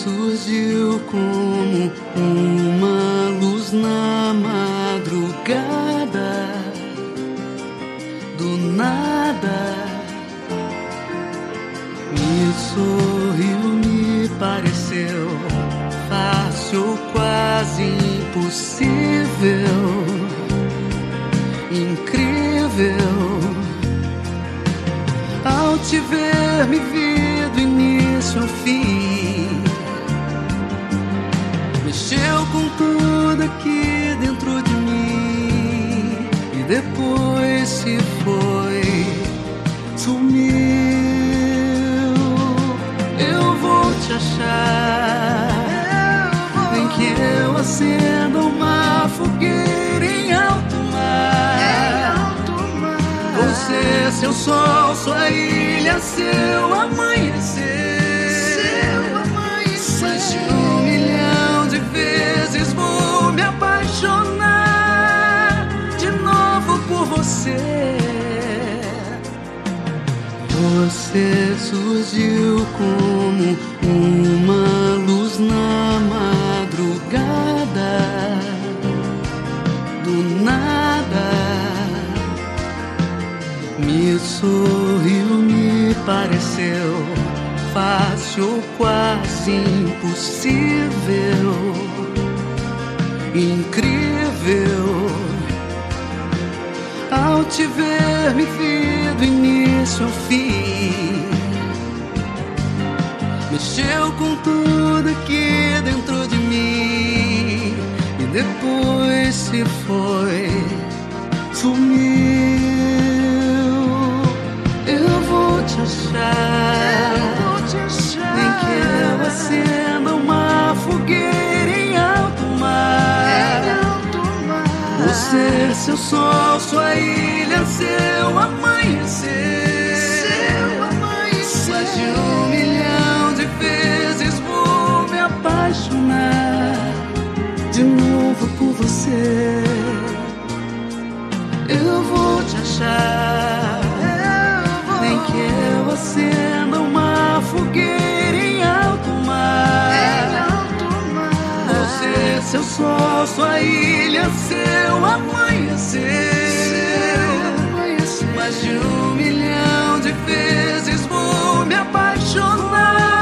surgiu como uma luz na madrugada, do nada. Me sorriu, me pareceu fácil, quase impossível, incrível. Ao te ver, me vi do início ao fim. Mexeu com tudo aqui dentro de mim e depois se foi, sumiu. Eu vou te achar, nem que eu acenda uma fogueira em alto mar. Você, seu sol, sua ilha, seu amanhecer. Mais de 1 milhão de vezes vou me apaixonar de novo por você. Você surgiu como uma luz na madrugada, do nada. Me sorriu, me pareceu fácil, quase impossível, incrível. Ao te ver, me vi do início ao fim. Mexeu com tudo aqui dentro de mim e depois se foi, sumiu. Eu vou te achar, nem que eu acenda uma fogueira em alto mar. Você, seu sol, sua ilha, seu amanhecer. Mais de 1 milhão de vezes vou me apaixonar de novo por você. Eu vou te achar, nem que eu acenda uma fogueira em alto mar. Você, seu sol, sua ilha, seu amanhecer. Mais de 1 milhão de vezes vou me apaixonar